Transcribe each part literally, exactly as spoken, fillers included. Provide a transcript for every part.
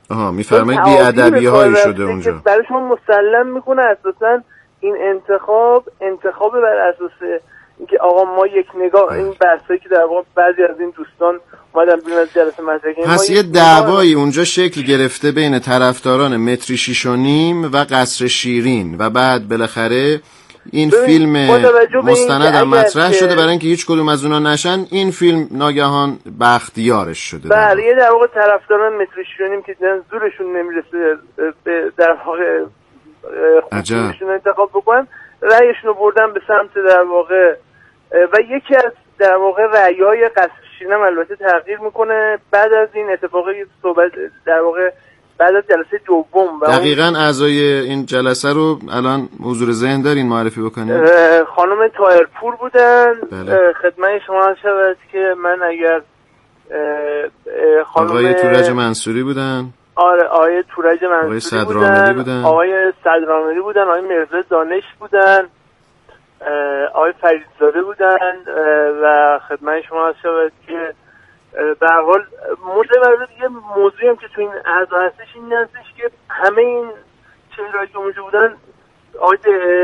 آها میفرمایید بی ادبی هایی شده اونجا که برای شما مسلم میکنه اساسا این انتخاب انتخاب بر اساس اینکه آقا ما یک نگاه این بحثایی که در واقع بعضی از این دوستان اومدن بیرون از جلسه مدرسه پس یه دعوایی اونجا شکل گرفته بین طرفداران متری شیش و نیم و قصر شیرین و بعد بالاخره این فیلم مستند هم مطرح شده برای اینکه هیچ کدوم از اونا نشن این فیلم ناگهان بختیارش شده. بله یه در واقع طرفداران متری شیش و نیم که زورشون نمیرسه به در واقع خودشون انتخاب بکنن رأیشون رو بردن به سمت در واقع و یکی از در واقع رأی‌های قصر شیرین هم البته تغییر میکنه بعد از این اتفاقی صحبت در واقع بعد از جلسه دوم. دقیقاً اعضای این جلسه رو الان حضور ذهن دارین معرفی بکنید؟ خانم طاهرپور بودن. بله. خدمت شما شود که من اگر خانم آقای تورج منصوری بودن. آره آقای تورج منصوری بودن. بودن آقای صدراملی بودن آقای مرزا دانش بودن آقای فریدزاده بودن و خدمت شما شود که به هر حال متولد یه موضوعی هم که تو این اعضا هستش این هستش که همه این چهرهایی که اونجا بودن آقای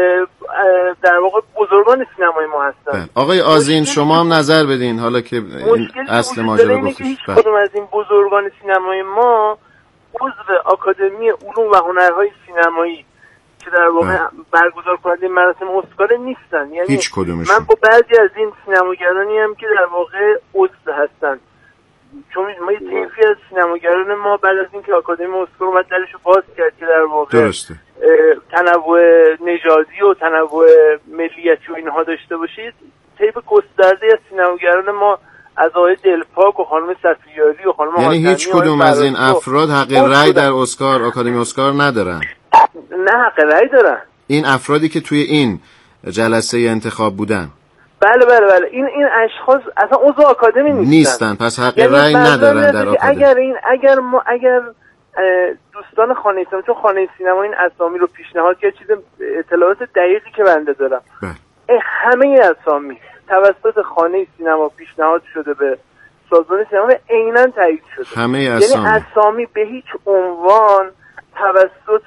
در واقع بزرگان سینمای ما هستن. آقای آذین شما هم نظر بدین حالا که این اصل ماجرا گفتید. هیچ کدوم از این بزرگان سینمای ما عضو آکادمی علوم و هنرهای سینمایی که در واقع برگزار کننده مراسم اسکار نیستن. یعنی هیچ کدومشون. من با بعضی از این سینماگرانی هم که در واقع عضو هستن چون ما یه طیفی از سینماگران ما بعد از اینکه آکادمی اسکار اومد درشو باز کرد که در واقع درسته تنوع نژادی و تنوع ملیتی و اینها داشته باشید طیف گسترده از سینماگران ما از آقای دلپاک و خانم صفیاری و خانم یعنی هیچ کدوم از این افراد حق رأی در اسکار آکادمی اسکار ندارن؟ نه حق رأی دارن. این افرادی که توی این جلسه انتخاب بودن بله بله بله این این اشخاص اصلا عضو آکادمی نیستن. نیستن پس حق یعنی رأی ندارن در آکادمی. اگر این اگر ما اگر دوستان خانه سینما چون خانه سینما این اسامی رو پیشنهاد کرد چیز اطلاعات دقیقی که بنده دارم بله. همه این اسامی توسط خانه سینما پیشنهاد شده به سازمان سینما عیناً تایید شده. همه اسامی یعنی اسامی به هیچ عنوان توسط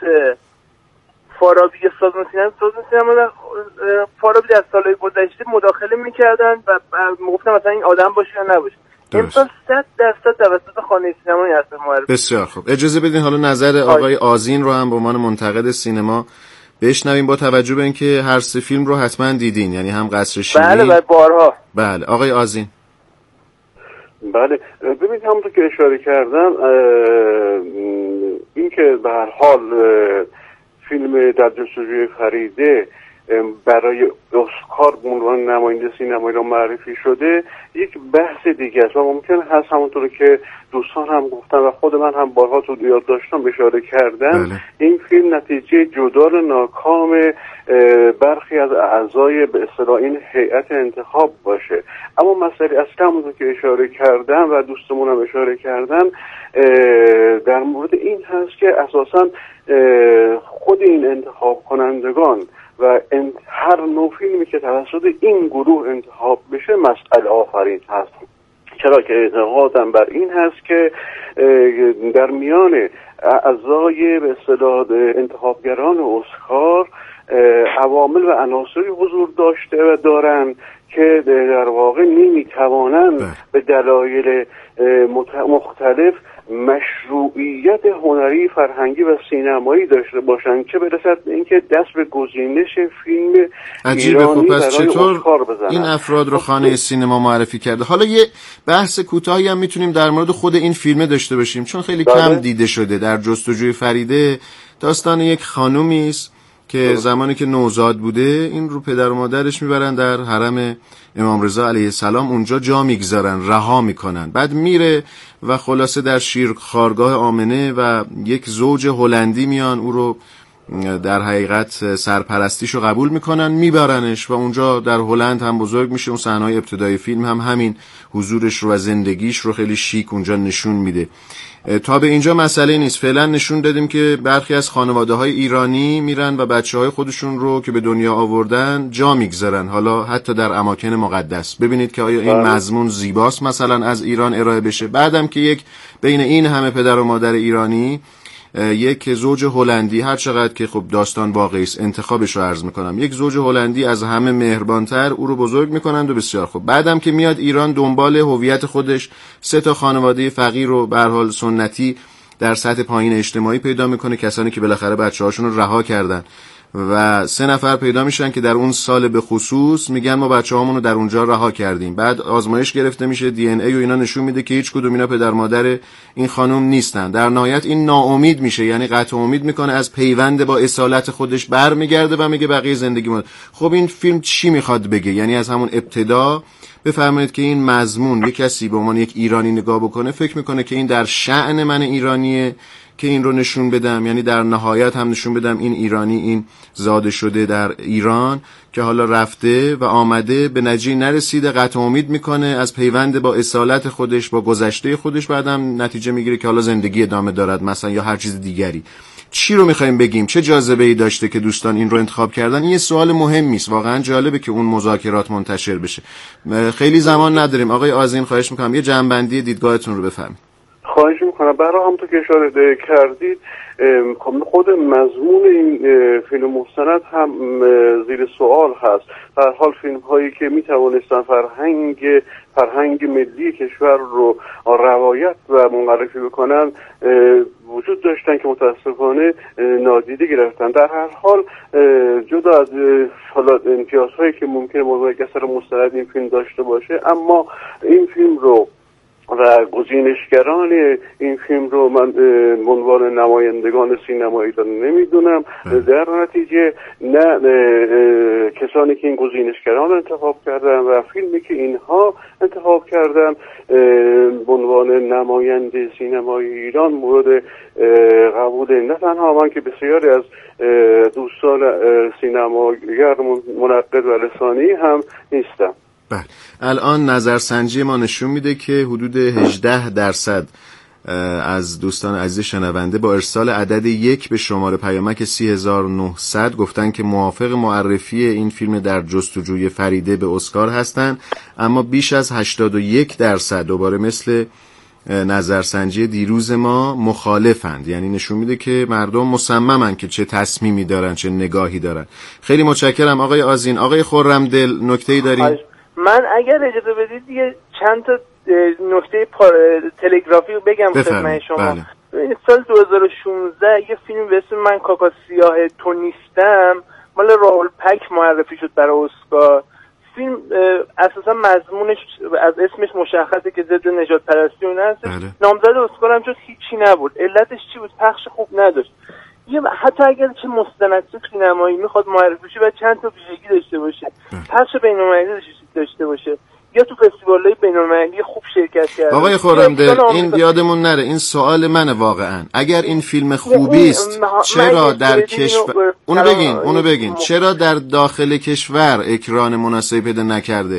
فارابی سازمان سینما سازمان سینما فارابی در سالهای گذشته مداخله می‌کردن و میگفتن مثلا این آدم باشه یا نباشه. امسال صد درصد توسط خانه سینما این اصل معرفی. بسیار خوب. اجازه بدین حالا نظر آقای آذین رو هم به عنوان منتقد سینما بشنویم با توجه به اینکه هر سه فیلم رو حتما دیدین یعنی هم قصر شیرین. بله بله بارها. بله آقای آذین. بله ببینید همونطور که اشاره کردم این که به هر حال فیلم در جستجوی فریده برای اسکار به عنوان نماینده سینمایی را معرفی شده یک بحث دیگه است و ممکن هست همونطور که دوستان هم گفتن و خود من هم بارها تو یاد داشتم اشاره کردم بله. این فیلم نتیجه جدال ناکام برخی از اعضای به اصطلاح این هیئت انتخاب باشه. اما مسئله اصلا همونطور که اشاره کردم و دوستمون هم اشاره کردن در مورد این هست که اساسا خود این انتخاب کنندگان و هر نوع فیلمی که توسط این گروه انتخاب بشه مسئله آفرین هست. چرا که اعتقادم بر این هست که در میان اعضای به اصطلاح انتخابگران اسکار عوامل و عناصری حضور داشته و دارن که در واقع نمیتوانند به دلایل مختلف مشروعیت هنری فرهنگی و سینمایی داشته باشند که برسد به اینکه دست به گزینش فیلم ایرانی برای اسکار بزنند. این افراد رو خانه سینما معرفی کرده. حالا یه بحث کوتاهی هم میتونیم در مورد خود این فیلم داشته باشیم چون خیلی بله. کم دیده شده. در جستجوی فریده داستان یک خانومی است که زمانی که نوزاد بوده این رو پدر و مادرش میبرن در حرم امام رضا علیه السلام اونجا جا میگذارن رها میکنن بعد میره و خلاصه در شیرخوارگاه آمنه و یک زوج هلندی میان او رو در حقیقت سرپرستیشو قبول میکنن میبرنش و اونجا در هلند هم بزرگ میشه. اون صحنه‌های ابتدای فیلم هم همین حضورش رو و زندگیش رو خیلی شیک اونجا نشون میده. تا به اینجا مسئله نیست. فعلا نشون دادیم که برخی از خانواده‌های ایرانی میرن و بچه‌های خودشون رو که به دنیا آوردن جا میگذارن، حالا حتی در اماکن مقدس. ببینید که آیا این مضمون زیباست مثلا از ایران ارائه بشه؟ بعدم که یک بین این همه پدر و مادر ایرانی یک زوج هلندی، هر چقدر که خب داستان واقعی است، انتخابش رو عرض میکنم، یک زوج هلندی از همه مهربانتر او رو بزرگ میکنند و بسیار خوب. بعدم که میاد ایران دنبال هویت خودش، سه تا خانواده فقیر رو به هر حال سنتی در سطح پایین اجتماعی پیدا میکنه، کسانی که بالاخره بچه‌هاشون رو رها کردن و سه نفر پیدا میشن که در اون سال به خصوص میگن ما بچه‌هامون رو در اونجا رها کردیم. بعد آزمایش گرفته میشه، دی ان ای و اینا نشون میده که هیچ کدوم اینا پدر مادر این خانم نیستن. در نهایت این ناامید میشه، یعنی قطع امید میکنه از پیوند با اصالت خودش برمیگرده و میگه بقیه زندگی ما. خب این فیلم چی میخواد بگه؟ یعنی از همون ابتدا بفرمایید که این مضمون یک کسی به عنوان یک ایرانی نگاه بکنه فکر میکنه که این در شأن من ایرانیه که این رو نشون بدم، یعنی در نهایت هم نشون بدم این ایرانی، این زاده شده در ایران که حالا رفته و آمده به نتیجه نرسیده، قطع امید میکنه از پیوند با اصالت خودش، با گذشته خودش، بعدم نتیجه میگیره که حالا زندگی ادامه دارد مثلا یا هر چیز دیگری. چی رو میخوایم بگیم؟ چه جاذبه‌ای داشته که دوستان این رو انتخاب کردن؟ این یه سوال مهمی است. واقعا جالبه که اون مذاکرات منتشر بشه. خیلی زمان نداریم. آقای آذین خواهش میکنم یه جنبندی دیدگاهتون رو بفرمایید. خواهش میکنم. برای همونطور که اشاره کردید خود مضمون این فیلم مستند هم زیر سوال هست. در حال فیلم هایی که میتوانستن فرهنگ فرهنگ ملی کشور رو روایت و معرفی بکنن وجود داشتن که متاسفانه نادیده گرفتن. در هر حال جدا از حالا امتیازهایی که ممکنه موضوع اثر مستند این فیلم داشته باشه، اما این فیلم رو و گزینشگران این فیلم رو من به عنوان نمایندگان سینما ایران نمیدونم. در نتیجه نه کسانی که این گزینشگران انتخاب کردن و فیلمی که اینها انتخاب کردن به عنوان نماینده سینمای ایران مورد قبول نه تنها من که بسیاری از دوستان سینماگر منقد و رسانه‌ای هم نیستم. بله، الان نظرسنجی ما نشون میده که حدود هجده درصد از دوستان عزیز شنونده با ارسال عدد یک به شماره پیامک سی هزار و نهصد گفتن که موافق معرفی این فیلم در جستجوی فریده به اسکار هستن، اما بیش از هشتاد و یک درصد دوباره مثل نظرسنجی دیروز ما مخالفند. یعنی نشون میده که مردم مصممن که چه تصمیمی دارن، چه نگاهی دارن. خیلی متشکرم آقای آذین. آقای خرمدل نکته‌ای دارین؟ من اگر اجازه بدید دیگه چند تا نکته تلگرافی رو بگم خدمت شما. بله. سال دو هزار و شانزده یه فیلم به اسم من کاکا سیاه تو نیستم مال راول پک معرفی شد برای اسکار. فیلم اساسا مضمونش از اسمش مشخصه که ضد نجات پرستی اون هست. بله. نامزد اسکار هم شد، هیچی نبود. علتش چی بود؟ پخش خوب نداشت. یه حتی اگر چه مستند سینمایی میخواد معرفی شه و چند تا ویژگی داشته باشه، پخش بین‌المللی داشته باشه، یا تو فستیوال‌های بین‌المللی خوب شرکت کرده. آقای خرمدل این یادمون نره، این سوال منه واقعا. اگر این فیلم خوبی است چرا در کشور اونو بگین اونو بگین چرا در داخل کشور اکران مناسبی پیدا نکرده؟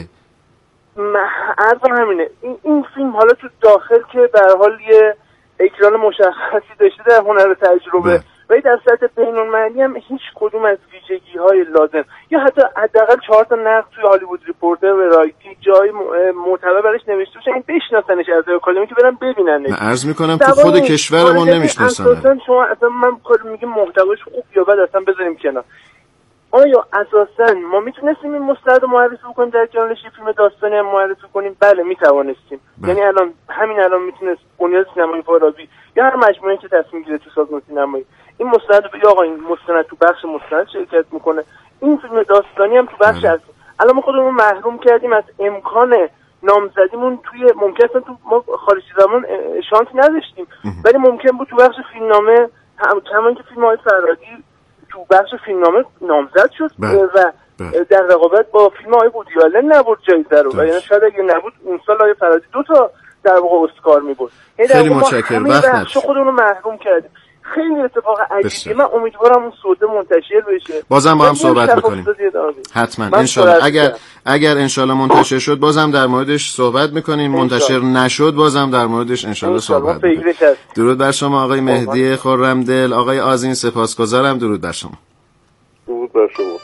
عرضم همینه. این این فیلم حالا تو داخل که به هر حال یه اکران مشخصی داشته در هنر تجربه، ولی در سطح بین‌المللی هم هیچ کدوم از ویژگی‌های لازم یا حتی حداقل چهار تا نقد توی هالیوود ریپورتر و رایتی جای معتبر برش نوشته باشه، این بشناسنش از اکادمی که برن ببیننش. من عرض می‌کنم تو خود کشورمون نمی‌شناسن. اصلا شما اصلا من کار میگم محتواش خوب یا بد اصلا بذاریم کنار. آیا اساسا ما میتونستیم این مستند رو معرفی بکنیم در جانش فیلم داستانی هم معرفی کنیم؟ بله میتوانستیم. یعنی الان همین الان میتونست بنیاد سینمای فارابی یا هر مجموعه‌ای که تصمیم گیره تو سازمان سینمایی این مستند رو بگه آقا این مستند تو بخش مستند شرکت میکنه، این فیلم داستانی هم تو بخش از الان ما خودمون محروم کردیم از امکان نامزدیمون توی ممکن تو ما خارجی زمان شانس نداشتیم، ولی ممکن بود تو بخش فیلمنامه همون که فیلم های فرادی تو بخش فیلمنامه نامزد شد و در رقابت با فیلم های وودی آلن نبرد جایزه رو، و یعنی شاید اگه نبود اون سال های فرادی دو تا در واقع اسکار می‌برد. خیلی متشکرم. وقت نداشت. خودمون رو محروم کردیم. خیلی اتفاق عجیبیه. من امیدوارم اون سوده منتشر بشه. بازم با هم صحبت میکنیم حتما انشالله. اگر اگر انشالله منتشر شد بازم در موردش صحبت میکنیم، منتشر نشد بازم در موردش انشالله صحبت میکنیم. درود بر شما آقای مهدی خرمدل. آقای آذین سپاسگزارم. درود بر شما. درود بر شما.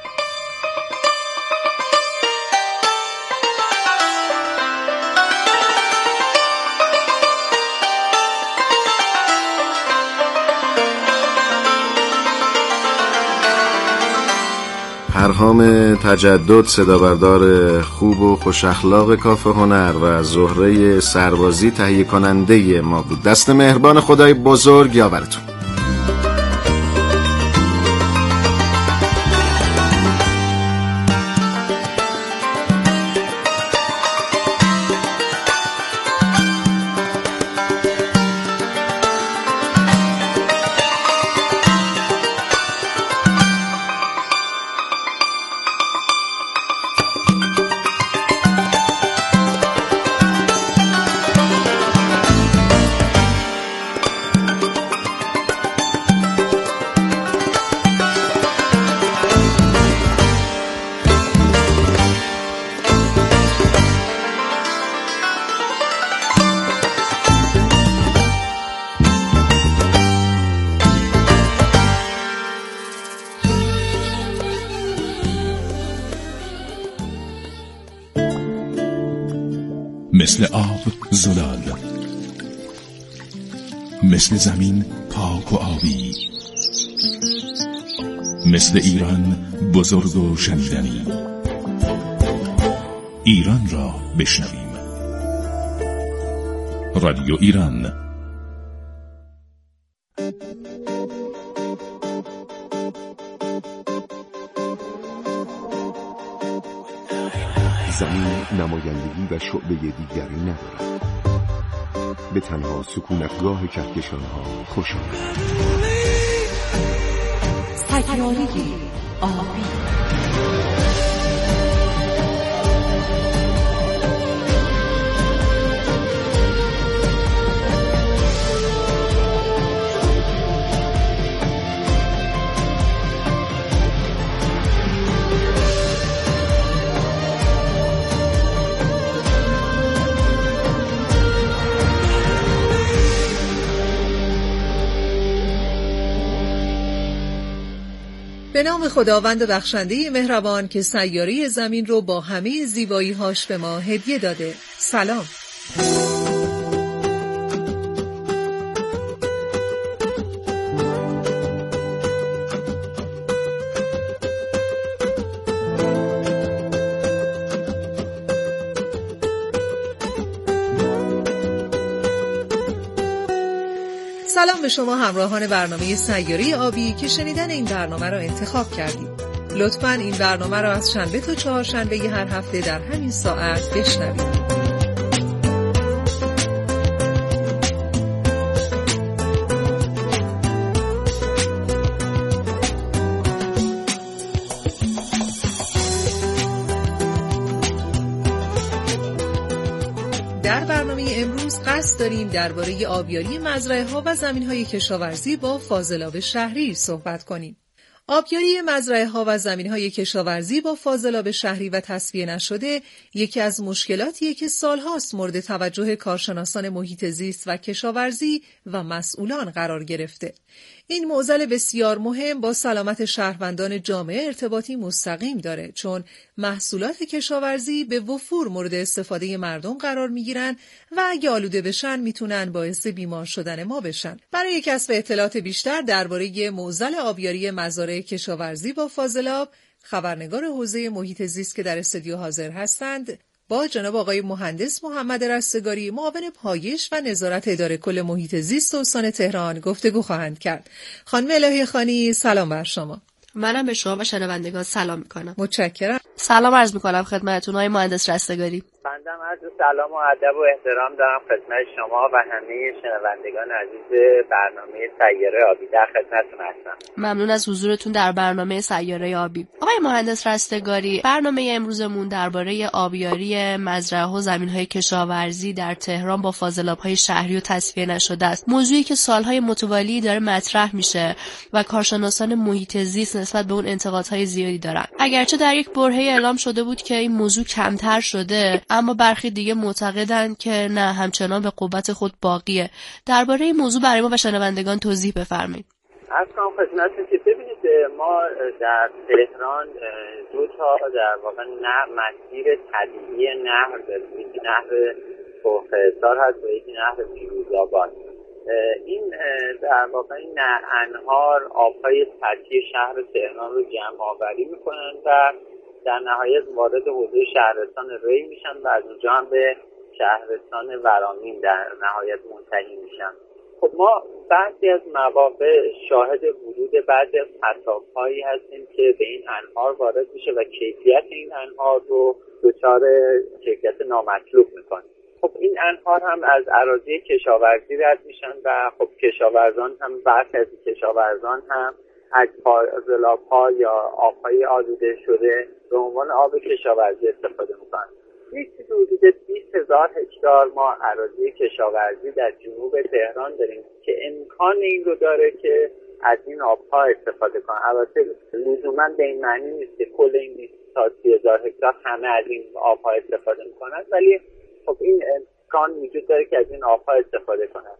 پرهام تجدد صدابردار خوب و خوش اخلاق کافه هنر و زهره سربازی تهیه کننده ما بود. دست مهربان خدای بزرگ یاورتون. مثل آب زلال، مثل زمین پاک و آبی، مثل ایران بزرگ و شنیدنی. ایران را بشنویم. رادیو ایران. زمین نمایندگی و شعبه دیگری ندارد. به تنها سکونتگاه کهکشان‌ها خوش آمد. سیاره‌ای آبی. به نام خداوند بخشنده مهربان که سیاره زمین رو با همه زیبایی‌هاش به ما هدیه داده. سلام. سلام به شما همراهان برنامه سیاره آبی که شنیدن این برنامه را انتخاب کردید. لطفاً این برنامه را از شنبه تا چهارشنبه هر هفته در همین ساعت بشنوید. در برنامه امروز قصد داریم درباره آبیاری مزرعه‌ها و زمین‌های کشاورزی با فاضلاب شهری صحبت کنیم. آبیاری مزرعه‌ها و زمین‌های کشاورزی با فاضلاب شهری و تصفیه نشده یکی از مشکلاتیه که سالهاست مورد توجه کارشناسان محیط زیست و کشاورزی و مسئولان قرار گرفته. این معضل بسیار مهم با سلامت شهروندان جامعه ارتباطی مستقیم داره، چون محصولات کشاورزی به وفور مورد استفاده مردم قرار میگیرن و اگه آلوده بشن میتونن باعث بیمار شدن ما بشن. برای کسب اطلاعات بیشتر درباره معضل آبیاری مزارع کشاورزی با فاضلاب، خبرنگار حوزه محیط زیست که در استودیو حاضر هستند با جناب آقای مهندس محمد رستگاری، معاون پایش و نظارت اداره کل محیط زیست استان تهران گفتگو خواهند کرد. خانم الهی خانی، سلام بر شما. منم به شما و شنوندگان سلام میکنم. متشکرم. سلام عرض میکنم خدمتتون آقای مهندس رستگاری. بندم عرض سلام و ادب و احترام دارم خدمت شما و همه شنوندگان عزیز برنامه سیاره آبی. در خدمتتون هستم. ممنون از حضورتون در برنامه سیاره آبی. آقای مهندس رستگاری، برنامه امروزمون درباره آبیاری مزرعه‌ها و زمین‌های کشاورزی در تهران با فاضلاب‌های شهری و تصفیه نشده است. موضوعی که سالهای متوالی داره مطرح میشه و کارشناسان محیط زیست نسبت به اون انتقادهای زیادی دارن. اگرچه در یک برهه اعلام شده بود که این موضوع کمتر شده، اما برخی دیگه معتقدن که نه، همچنان به قوت خود باقیه. درباره این موضوع برای ما و شنوندگان توضیح بفرمایید. از کنم خدمتتون که ببینید ما در تهران دو تا در واقع نه مسیر طبیعی نهر داریم. یکی نهر کوهستار هست و یکی نهر فیروزآباد. این در واقع این انهار آبهای سطحی شهر تهران رو جمع آوری میکنن و در نهایت وارد حوزه شهرستان ری میشن و از اونجا هم به شهرستان ورامین در نهایت منتهی میشن. خب ما بعضی از مواقع شاهد ورود بعضی از پساب‌هایی هستیم که به این انهار وارد میشه و کیفیت این انهار رو دچار کیفیت نامطلوب میکنه. خب این انهار هم از اراضی کشاورزی رد میشن و خب کشاورزان هم برخی از کشاورزان هم از فاضلاب‌ها یا آب‌های آلوده شده به عنوان آب کشاورزی استفاده میکنن. یک حدود بیست هزار هکتار ما اراضی کشاورزی در جنوب تهران داریم که امکان این رو داره که از این آب‌ها استفاده کنن. البته لزوما به این معنی نیست که کل این بیست تا سی هزار هکتار همه از این آب‌ها استفاده میکنن، ولی خب این امکان وجود داره که از این آب‌ها استفاده کنن.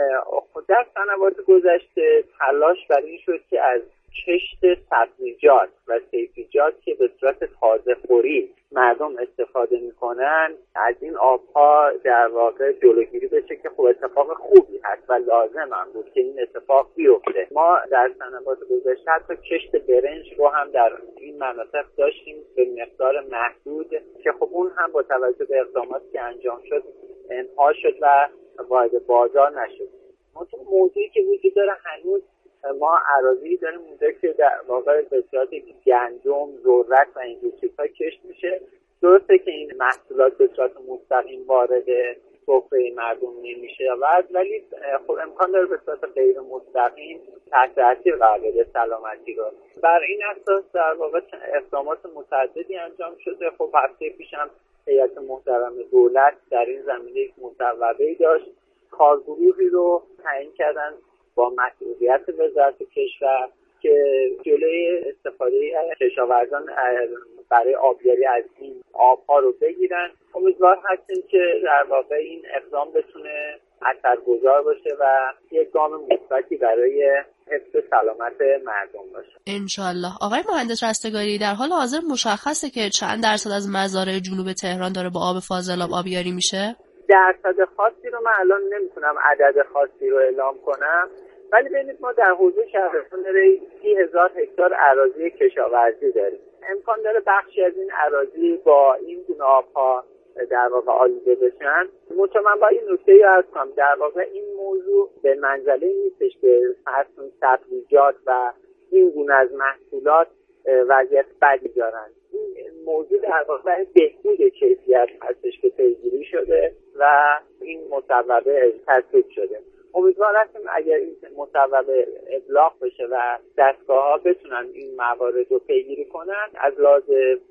در سنوات گذشته تلاش بر این شد که از کشت سبزیجات و سبزیجات که به صورت تازه خوری مردم استفاده میکنن از این آبها در واقع جلوگیری بشه که خب اتفاق خوبی هست و لازم هم بود که این اتفاق بیفته. ما در سنوات گذشته حتی کشت برنج رو هم در این مناطق داشتیم به مقدار محدود که خب اون هم با توجه به اقداماتی که انجام شد انها شد و وارد بازار نشد. منتها موضوعی که وجود داره هنوز ما اراضی داریم اونجا که در واقع به صورت گندم، ذرت و اینجور چیزها کشت میشه. درسته که این محصولات به صورت مستقیم وارد سفره مردم نمیشه ولی خب امکان داره به صورت غیر مستقیم تحت تاثیر قرار بده سلامتی رو. بر این اساس در واقع اقدامات متعددی انجام شده. خب هفته پیش هم هیئت محترم دولت در این زمینه یک مصوبه‌ای داشت، کارگروهی رو تعیین کردن با مسئولیت وزارت کشور که جلوی استفاده کشاورزان برای آبیاری از این آبها رو بگیرن. امیدوار هستیم که در واقع این اقدام بتونه اثرگذار باشه و یک گام مثبتی برای حفظ سلامت مردم باشه. انشالله. آقای مهندس رستگاری، در حال حاضر مشخصه که چند درصد از مزارع جنوب تهران داره با آب فاضلاب آبیاری میشه؟ درصد خاصی رو من الان نمیتونم عدد خاصی رو اعلام کنم، ولی ببینید ما در حوزه شهرستان ری سی هزار هکتار اراضی کشاورزی داریم. امکان داره بخشی از این اراضی با این گونه آبها در واقع آلوده بشن. مطمئن با این نکته ای عرض کنم در واقع این موضوع به منزله نیستش که فرسون سبزیجات و این گونه از محصولات وضعیت بدی دارن. این موضوع در واقع بهبود کیفیت هستش که پیگیری شده و این مصوبه تصویب شده. امیدوار هستیم اگر این مصوبه ابلاغ بشه و دستگاه‌ها بتونن این موارد رو پیگیری کنن، از لحاظ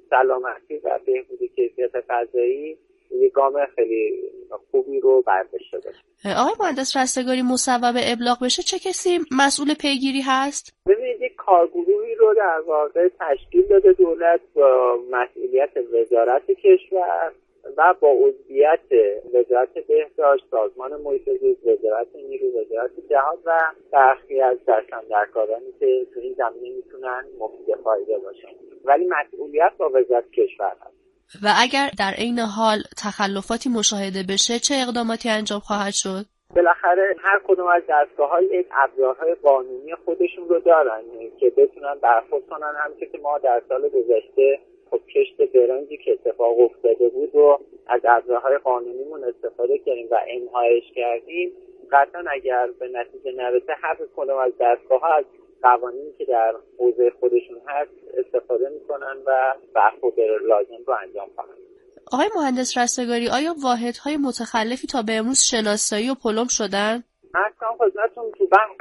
سلامتی و بهبود کیفیت غذایی یک گام خیلی خوبی رو برداشته باشه. آقای مهندس رستگاری، مصوبه ابلاغ بشه چه کسی مسئول پیگیری هست؟ ببینید یک کارگروهی رو در واقع تشکیل داده دولت با مسئولیت وزارت کشور و با عضویت وزارت بهداشت، سازمان محیط زیست، وزارت نیرو، وزارت جهاد و برخی از دستاندرکارانی که تو این زمینه میتونن مفید فایده باشن، ولی مسئولیت با وزارت کشور هست. و اگر در عین حال تخلفاتی مشاهده بشه چه اقداماتی انجام خواهد شد؟ بالاخره هر کدوم از دستگاه‌های یک ابزارهای قانونی خودشون رو دارن که بتونن برخورد کنن. همونطور که ما در سال گذشته خب کشت برنجی که اتفاق افتاده بود و از ابزارهای قانونیمون استفاده کردیم و انهایش کردیم، قطعا اگر به نتیجه نرسه هر کدوم از دستگاه‌ها از قوانینی که در حوزه خودشون هست استفاده میکنن و برخورد لازم رو انجام خواهند. آقای مهندس رستگاری، آیا واحدهای متخلفی تا به امروز شناسایی و پلم شدن؟ اصلا خدمتتون تو بحث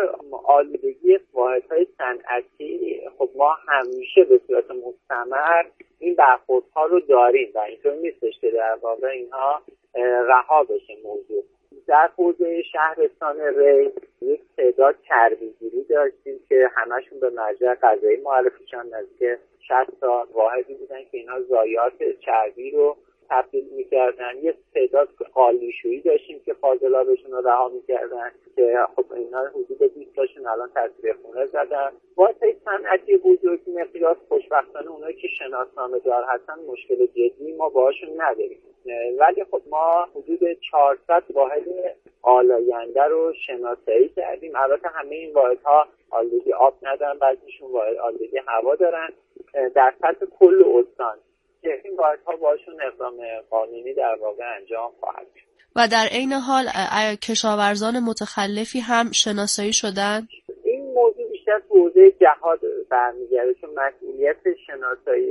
آلودگی واحدهای صنعتی خب ما همیشه به صورت مستمر این برخوردها رو داریم و اینطور نیستش که در واقع اینها رها بشه موضوع. در حوزه شهرستان ری یک تعداد چربیگیری داشتیم که همشون به مرجع قضایی معرفی شدن، نزدیک شصت تا واحدی بودن که اینها ضایعات چربی رو تبدیل میکردن. یه تعداد قالیشویی داشتیم که فاضلابشون رو رها میکردن که خب اینا حدود بیست تاشون الان تصفیه خونه زدن. واحدهای صنعتی بزرگ مقیاس خوشبختانه اونایی که شناسنامه دار هستن مشکل جدی ما باهاشون نداریم، ولی خب ما حدود چهارصد واحد آلاینده رو شناسایی کردیم. البته همه این واحدها آلودگی آب ندارن، بعضیشون واحد آلودگی هوا دارن در سطح کل استان که این واحدها باشون اقدام قانونی در واقع انجام خواهد شد. و در عین حال کشاورزان متخلفی هم شناسایی شدن. این موضوع بیشتر تو حوزه جهاد برمیگرده، چون مسئولیت شناسایی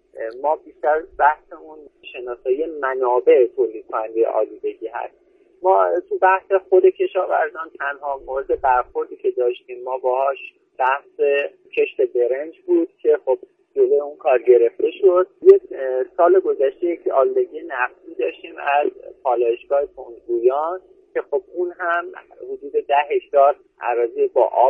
ما بیشتر بحث اون شناسایی منابع تولید کننده آلودگی هست. ما تو بحث خود کشاورزان تنها مورد برخوردی که داشتیم ما باهاش بحث کشت برنج بود که خب جلوی اون کار گرفته شد. یک سال گذشته که آلودگی نفتی داشتیم از پالایشگاه تندگویان که خب اون هم حدود ده هکتار اراضی با آب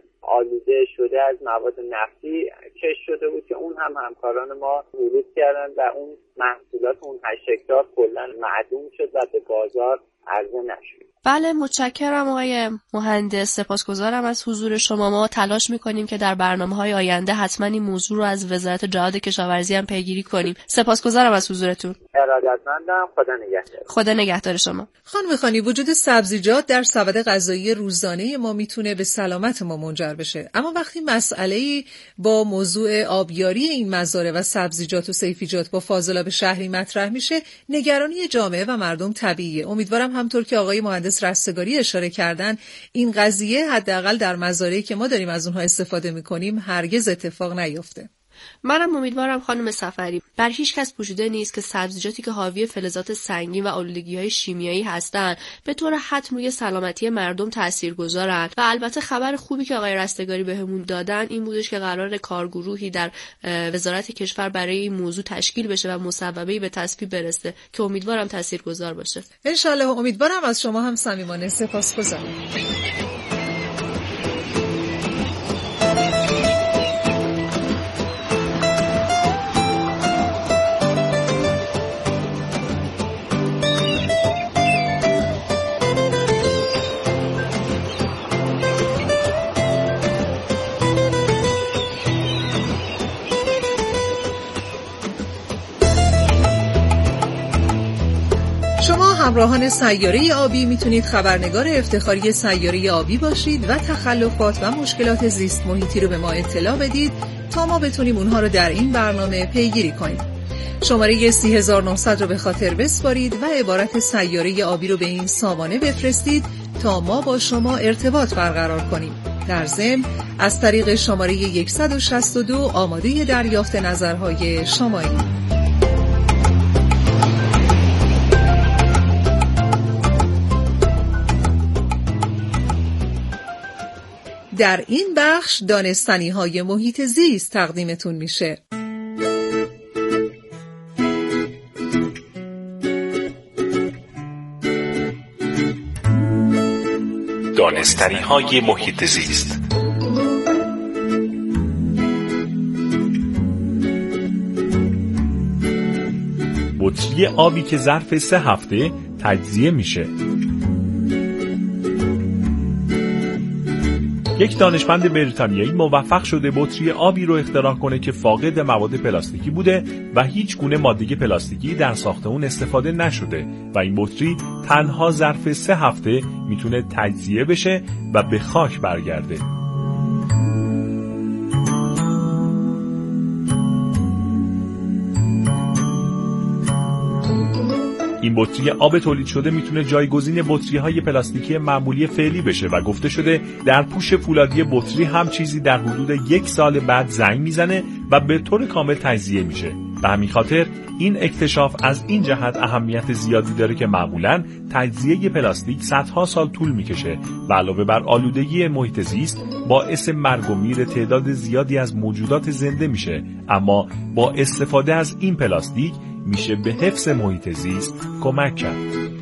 آلوده شده از مواد نفتی کشت شده بود که اون هم همکاران ما ورود کردن و اون محصولات اون هشت هکتار کلا معدوم شد و به بازار عرضه نشد. بله، متشکرم آقای مهندس، سپاسگزارم از حضور شما. ما تلاش میکنیم که در برنامه‌های آینده حتما این موضوع رو از وزارت جهاد کشاورزی هم پیگیری کنیم. سپاسگزارم از حضورتون. ارادتمندم. خدا نگهدار. خدا نگهدار شما. خانم خانی، وجود سبزیجات در سبد غذایی روزانه ما میتونه به سلامت ما منجر بشه، اما وقتی مسئله‌ای با موضوع آبیاری این مزارع و سبزیجات و سیفیجات با فاضلاب شهری مطرح میشه، نگرانی جامعه و مردم طبیعیه. امیدوارم همطور که آقای مهندس رستگاری اشاره کردن این قضیه حداقل در مزارعی که ما داریم از اونها استفاده میکنیم هرگز اتفاق نیفته. منم امیدوارم خانم صفری. بر هیچ کس پوشیده نیست که سبزیجاتی که حاوی فلزات سنگین و آلودگی‌های شیمیایی هستند به طور حتم روی سلامتی مردم تاثیرگذارند. و البته خبر خوبی که آقای رستگاری بهمون دادن این بودش که قرار کارگروهی در وزارت کشور برای این موضوع تشکیل بشه و مصوبه‌ای به تصویب برسه که امیدوارم تاثیرگذار باشه. ان شاءالله. امیدوارم. از شما هم صمیمانه سپاسگزارم. همراهان سیاره آبی میتونید خبرنگار افتخاری سیاره آبی باشید و تخلفات و مشکلات زیست محیطی رو به ما اطلاع بدید تا ما بتونیم اونها رو در این برنامه پیگیری کنیم. شماره سی هزار و نهصد رو به خاطر بسپارید و عبارت سیاره آبی رو به این سامانه بفرستید تا ما با شما ارتباط برقرار کنیم. در ضمن از طریق شماره صد و شصت و دو آماده دریافت نظرهای شماییم. در این بخش دانستنی‌های محیط زیست تقدیمتون میشه. دانستنی‌های محیط زیست. بطری آبی که ظرف سه هفته تجزیه میشه. یک دانشمند بریتانیایی موفق شده بطری آبی رو اختراع کنه که فاقد مواد پلاستیکی بوده و هیچ گونه ماده پلاستیکی در ساخت اون استفاده نشده و این بطری تنها ظرف سه هفته میتونه تجزیه بشه و به خاک برگرده. این بطری آب تولید شده میتونه جایگزین بطری‌های پلاستیکی معمولی فعلی بشه و گفته شده در پوش فولادی بطری هم چیزی در حدود یک سال بعد زنگ میزنه و به طور کامل تجزیه میشه. به همین خاطر این اکتشاف از این جهت اهمیت زیادی داره که معمولاً تجزیه پلاستیک صدها سال طول میکشه و علاوه بر آلودگی محیط زیست باعث مرگ و میر تعداد زیادی از موجودات زنده میشه، اما با استفاده از این پلاستیک میشه به حفظ محیط زیست کمک کرد.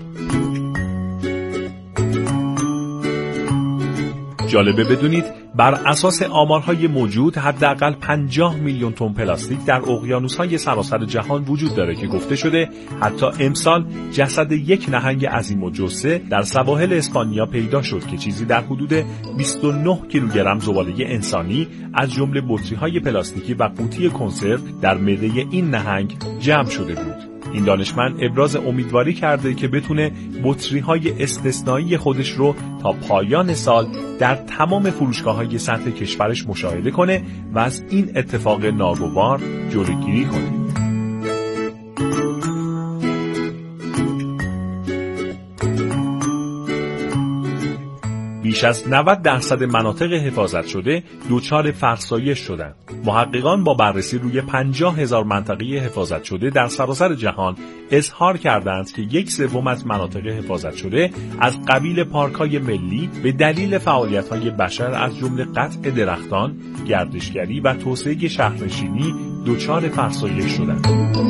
جالبه بدونید بر اساس آمارهای موجود حداقل پنجاه میلیون تن پلاستیک در اقیانوس‌های سراسر جهان وجود داره که گفته شده حتی امسال جسد یک نهنگ عظیم الجثه در سواحل اسپانیا پیدا شد که چیزی در حدود بیست و نه کیلوگرم زباله انسانی از جمله بطری‌های پلاستیکی و قوطی کنسرو در معده این نهنگ جمع شده بود. این دانشمند ابراز امیدواری کرده که بتونه بطری‌های استثنایی خودش رو تا پایان سال در تمام فروشگاه‌های سطح کشورش مشاهده کنه و از این اتفاق ناگوار جلوگیری کنه. بیش از نود درصد مناطق حفاظت شده دچار فرسایش شدند. محققان با بررسی روی پنجاه هزار منطقه حفاظت شده در سراسر جهان اظهار کردند که یک سوم از مناطق حفاظت شده از قبیل پارک‌های ملی به دلیل فعالیت‌های بشر از جمله قطع درختان، گردشگری و توسعه شهرنشینی دچار فرسایش شدند.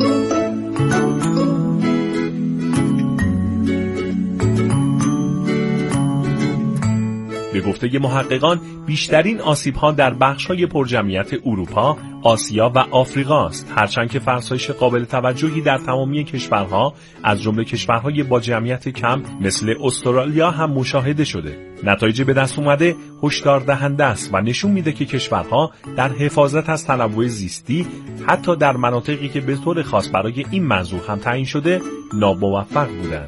به گفته محققان بیشترین آسیب‌ها در بخش‌های پرجمعیت اروپا، آسیا و آفریقا است، هرچند که فرسایش قابل توجهی در تمامی کشورها از جمله کشورهای با جمعیت کم مثل استرالیا هم مشاهده شده. نتایج به دست اومده هشدار دهنده است و نشون میده که کشورها در حفاظت از تنوع زیستی حتی در مناطقی که به طور خاص برای این منظور هم تعیین شده ناموفق بودند.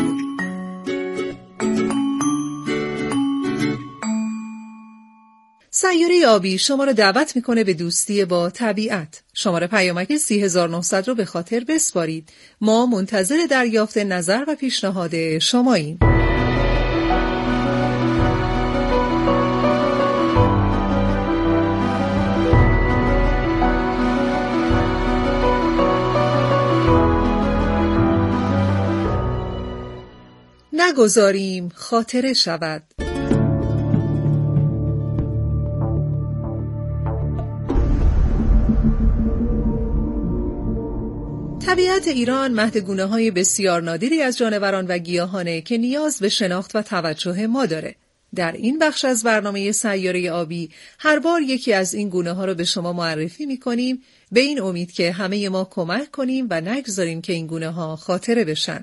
سیاره آبی شما را دعوت میکنه به دوستی با طبیعت. شماره پیامک سی هزار و نهصد رو به خاطر بسپارید. ما منتظر دریافت نظر و پیشنهاد شماییم. نگذاریم خاطره شود. طبیعت ایران مهد گونه‌های بسیار نادری از جانوران و گیاهانه که نیاز به شناخت و توجه ما داره. در این بخش از برنامه سیاره آبی هر بار یکی از این گونه‌ها رو به شما معرفی می‌کنیم به این امید که همه ما کمک کنیم و نگذاریم که این گونه‌ها خاطره بشن.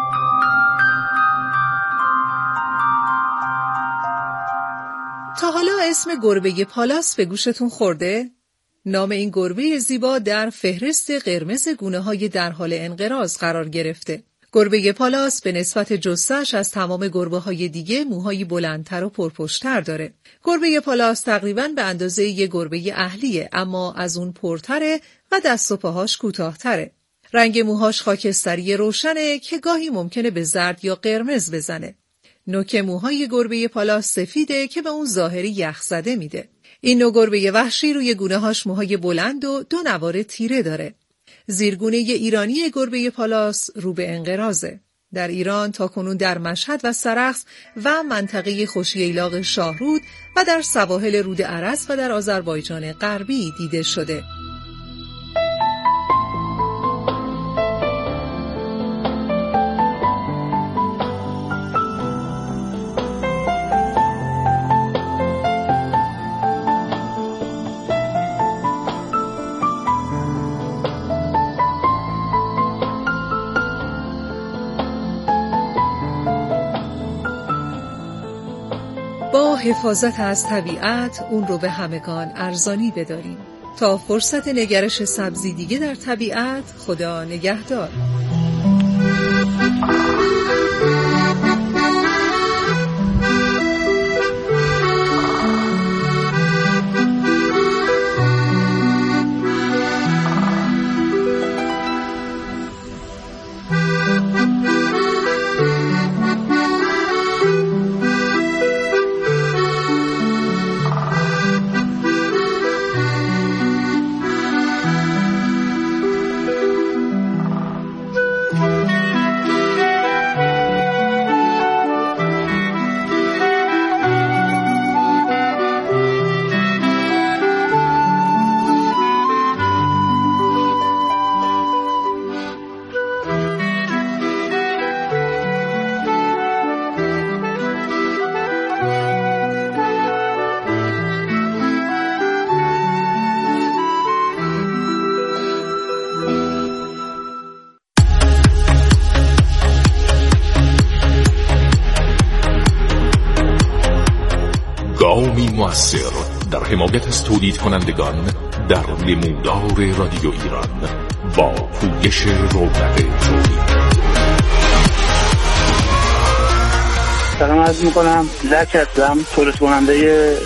تا حالا اسم گربه پالاس به گوشتون خورده؟ نام این گربه زیبا در فهرست قرمز گونه‌های در حال انقراض قرار گرفته. گربه پالاس به نسبت جثه‌اش از تمام گربه‌های دیگه موهای بلندتر و پرپشت‌تر داره. گربه پالاس تقریباً به اندازه یک گربه اهلیه، اما از اون پرتره و دست و پاهاش کوتاه‌تره. رنگ موهاش خاکستری روشنه که گاهی ممکنه به زرد یا قرمز بزنه. نوک موهای گربه پالاس سفیده که به اون ظاهری یخزده میده. این نوع گربه وحشی روی گونه‌هاش موهای بلند و دو نوار تیره داره. زیرگونه ایرانی گربه پالاس رو به انقراضه. در ایران تاکنون در مشهد و سرخس و منطقه خوشییلاق شاهرود و در سواحل رود ارس و در آذربایجان غربی دیده شده. با حفاظت از طبیعت اون رو به همگان ارزانی بداریم. تا فرصت نگرش سبزی دیگه در طبیعت، خدا نگهدار. پیامی مؤثر در حمایت از تولید کنندگان در نمودار رادیو ایران با پویش رونق تولید. سلام عرض میکنم، لک هستم، تولید کننده